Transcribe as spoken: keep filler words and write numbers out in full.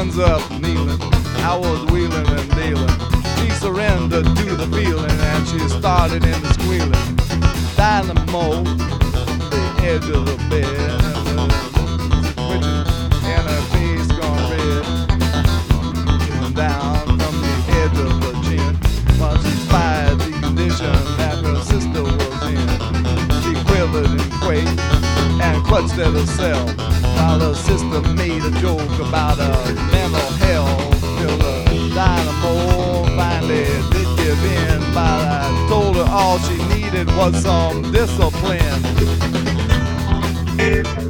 guns up kneeling. I was wheeling and dealing. She surrendered to the feeling and she started into squealing. Dynamo, the edge of the bed, switching and her face gone red. Coming down from the edge of the chin while she spied the condition that her sister was in. She quivered and quaked and clutched at herself while her sister made a joke about her mental health. Till the dynamo finally did give in, but I told her all she needed was some discipline.